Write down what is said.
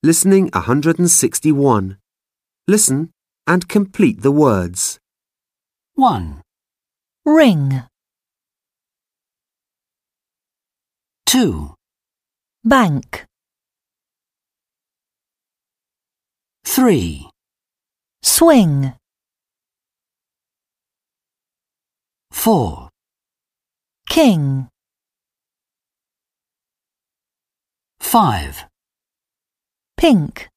Listening 161. Listen and complete the words. 1, ring, 2, bank, 3, swing, 4, king, 5, pink.